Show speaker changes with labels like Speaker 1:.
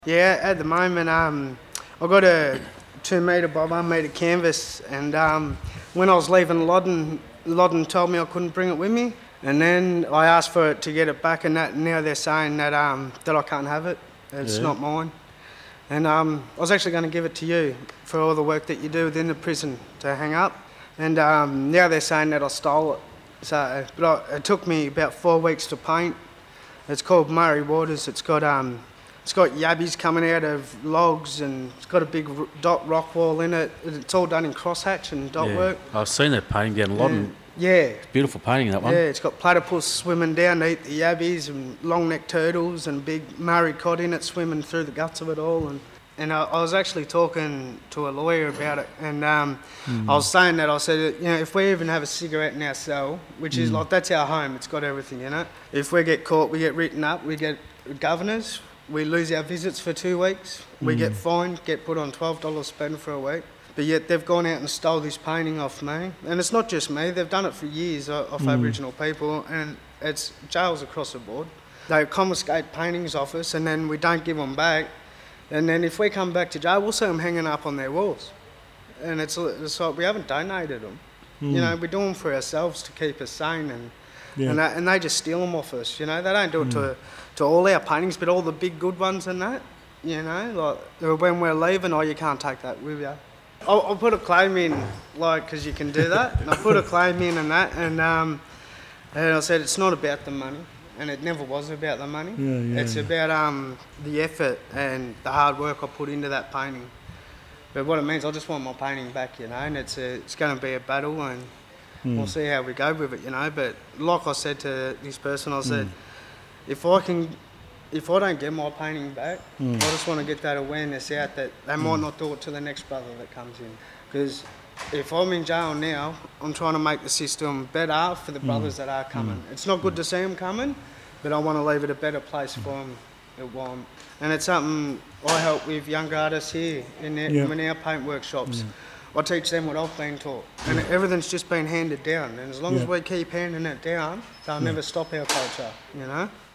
Speaker 1: Yeah, at the moment, I got a 2 metre by 1 metre canvas, and when I was leaving Loddon told me I couldn't bring it with me, and then I asked for it to get it back, and now they're saying that that I can't have it. It's not mine, and I was actually going to give it to you for all the work that you do within the prison to hang up, and now they're saying that I stole it. So, it took me about 4 weeks to paint. It's called Murray Waters. It's got yabbies coming out of logs, and it's got a big dot rock wall in it. It's all done in crosshatch and dot work.
Speaker 2: I've seen that painting down in Loddon.
Speaker 1: Yeah.
Speaker 2: Beautiful painting, that one.
Speaker 1: Yeah, it's got platypus swimming down to eat the yabbies, and long-necked turtles and big Murray cod in it swimming through the guts of it all. And I was actually talking to a lawyer about it, and I was saying that, I said, if we even have a cigarette in our cell, which is like, that's our home, it's got everything in it. If we get caught, we get written up, we get governors, we lose our visits for 2 weeks, we get fined, get put on $12 spend for a week. But yet they've gone out and stole this painting off me. And it's not just me, they've done it for years off Aboriginal people, and it's jails across the board. They confiscate paintings off us, and then we don't give them back. And then if we come back to jail, we'll see them hanging up on their walls. And it's like, we haven't donated them. We do them for ourselves to keep us sane, and they just steal them off us. They don't do it to all our paintings, but all the big good ones and that. Like when we're leaving, you can't take that with you. I'll put a claim in, because you can do that. And I put a claim in and that, and I said it's not about the money, and it never was about the money. It's about the effort and the hard work I put into that painting. But what it means, I just want my painting back, and it's going to be a battle, and we'll see how we go with it, But like I said to this person, I said, if I don't get my painting back, I just want to get that awareness out that they might not do it to the next brother that comes in. Because if I'm in jail now, I'm trying to make the system better for the brothers that are coming. It's not good to see them coming, but I want to leave it a better place for them. And it's something I help with younger artists here in our paint workshops. I teach them what I've been taught, and everything's just been handed down. And as long as we keep handing it down, they'll never stop our culture,